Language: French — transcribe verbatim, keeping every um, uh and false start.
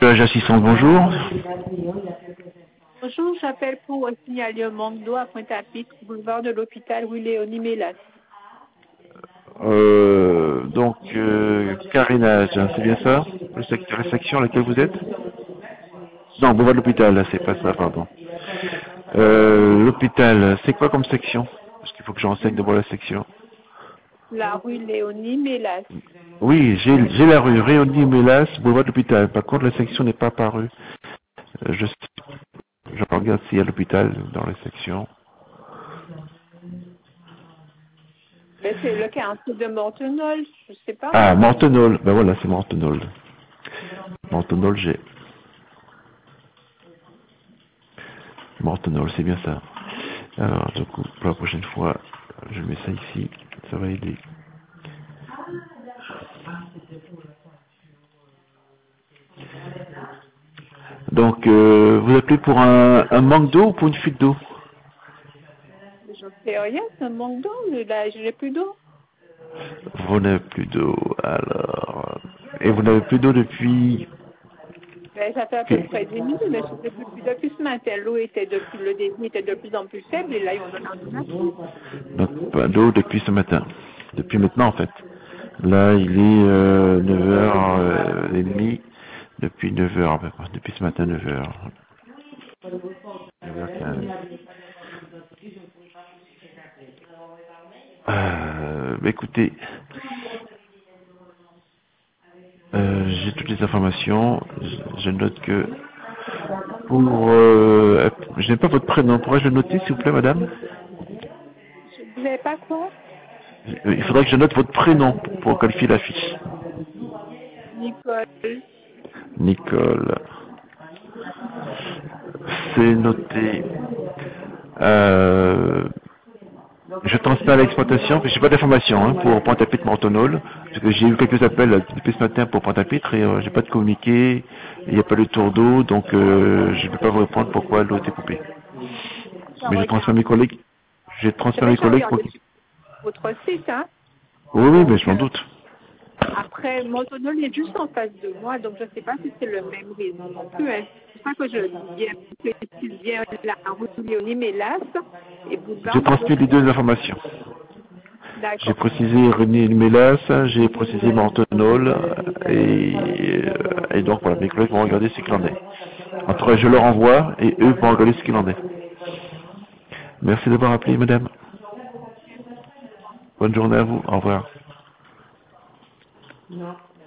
Plage Assistance, bonjour. Bonjour, j'appelle pour signaler un manque d'eau à Pointe-à-Pitre, boulevard de l'hôpital Louis-Léonie Mélas. Euh, donc, euh, carénage, hein, c'est bien ça? Le secteur, la section à laquelle vous êtes? Non, boulevard de l'hôpital, là, c'est pas ça, pardon. Euh, l'hôpital, c'est quoi comme section? Parce qu'il faut que je renseigne d'abord la section. La rue Léonie Mélas. Oui, j'ai j'ai la rue Réony Mélas, boulevard de l'hôpital. Par contre, la section n'est pas apparue. Euh, je, je regarde s'il y a l'hôpital dans la section. Ben, c'est le quartier de Mortenol, je sais pas. Ah, Mortenol. Ben voilà, c'est Mortenol. Mortenol, j'ai. Mortenol, c'est bien ça. Alors, du coup, pour la prochaine fois, je mets ça ici. Ça va aider. Donc, euh, vous appelez pour un, un manque d'eau ou pour une fuite d'eau? Je ne sais rien, c'est un manque d'eau, mais là, je n'ai plus d'eau. Vous n'avez plus d'eau, alors... Et vous n'avez plus d'eau depuis... Ben, ça fait à peu près dix minutes, mais je sais plus, plus depuis ce matin. L'eau était depuis le début était de plus en plus faible, et là, ils ont donné un coup. Donc, pas d'eau depuis ce matin. Depuis maintenant, en fait. Là, il est euh, neuf heures trente, depuis neuf heures, à peu près. Depuis ce matin, neuf heures. neuf heures quinze. Euh, bah, écoutez, euh, j'ai toutes les informations. Je, je note que pour... Euh, je n'ai pas votre prénom. Pourrais-je le noter, s'il vous plaît, madame? Vous n'avez pas quoi? Il faudrait que je note votre prénom pour qualifier la fiche. Nicole. Nicole. C'est noté. Euh, je transmets à l'exploitation, puis j'ai pas d'informations hein, pour Pointe-à-Pitre Mortenol, parce que j'ai eu quelques appels depuis ce matin pour Pointe-à-Pitre et euh, j'ai pas de communiqué, il n'y a pas de tour d'eau, donc euh, je ne peux pas vous répondre pourquoi l'eau était coupée. Mais je transmets à mes collègues. Je transmets à mes J'avais collègues pour... regardé sur votre site, hein. Oui, oui, mais Donc, je m'en euh, doute. après, Mortenol est juste en face de moi, donc je ne sais pas si c'est le même réseau non plus. Hein. C'est pour ça que je bien, précise bien la rue Léonie Mélas et J'ai boulevard de transmis les l'hôpital. deux informations. J'ai D'accord. précisé René Mélas, j'ai précisé Mortenol, et, euh, et donc voilà, mes collègues vont regarder ce qu'il en est. Après, je leur envoie, et eux vont regarder ce qu'il en est. Merci d'avoir appelé, madame. Bonne journée à vous, au revoir.